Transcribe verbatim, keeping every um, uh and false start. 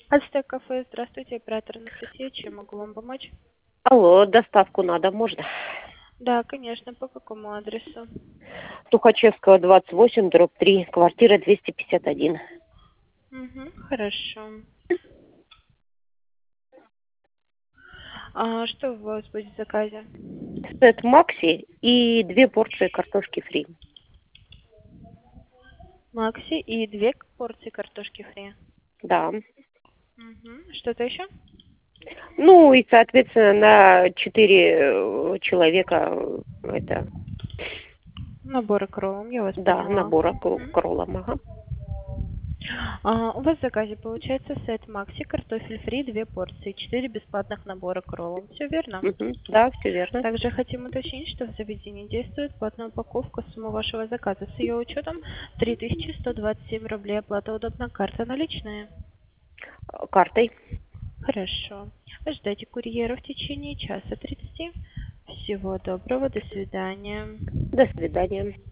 Ацтек кафе, здравствуйте, оператор Анастасия, чем могу вам помочь? Алло, доставку надо, можно? Да, конечно, по какому адресу? Тухачевского, двадцать восемь, дробь три, квартира двести пятьдесят один. Угу, хорошо. А что у вас будет в заказе? Сет Макси и две порции картошки фри. Макси и две порции картошки фри. Да. Угу. Что-то еще? Ну и, соответственно, на четыре э, человека э, это, Набор кроллом, я вас да, поняла. набора к Мгм. кроллам, ага. А, у вас в заказе получается сет Макси, картофель фри, две порции, четыре бесплатных набора кроллом. Все верно? Мгм. Да, все верно. Также хотим уточнить, что в заведении действует платная упаковка. Сумма вашего заказа с ее учетом три тысячи сто двадцать семь рублей. Оплата удобна, карта наличная. Э, Картой. Хорошо. Ждайте курьера в течение часа тридцати. Всего доброго, до свидания. До свидания.